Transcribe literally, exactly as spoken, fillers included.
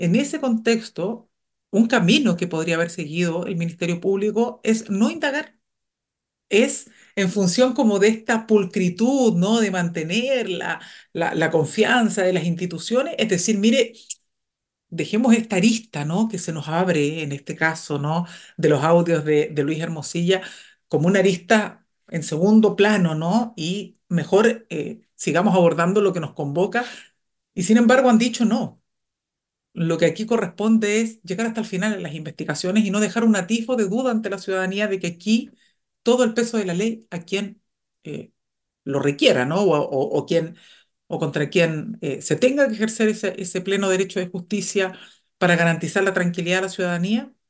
En ese contexto, un camino que podría haber seguido el Ministerio Público es no indagar, es en función como de esta pulcritud, ¿no? De mantener la, la, la confianza de las instituciones, es decir, mire, dejemos esta arista, ¿no? Que se nos abre en este caso, ¿no? De los audios de, de Luis Hermosilla, como una arista en segundo plano, ¿no? Y mejor eh, sigamos abordando lo que nos convoca. Y sin embargo han dicho no. Lo que aquí corresponde es llegar hasta el final en las investigaciones y no dejar un atisbo de duda ante la ciudadanía de que aquí todo el peso de la ley a quien eh, lo requiera, ¿no? O, o- o quien, o contra quien eh, se tenga que ejercer ese, ese pleno derecho de justicia para garantizar la tranquilidad de la ciudadanía,